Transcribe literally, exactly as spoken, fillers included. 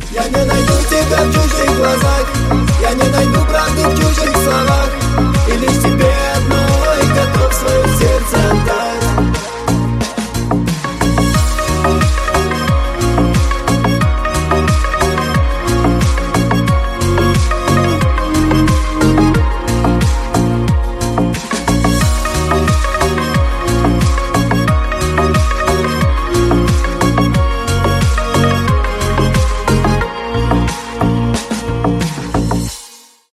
Я не найду тебя в чужих глазах, я не найду правды в чужих словах.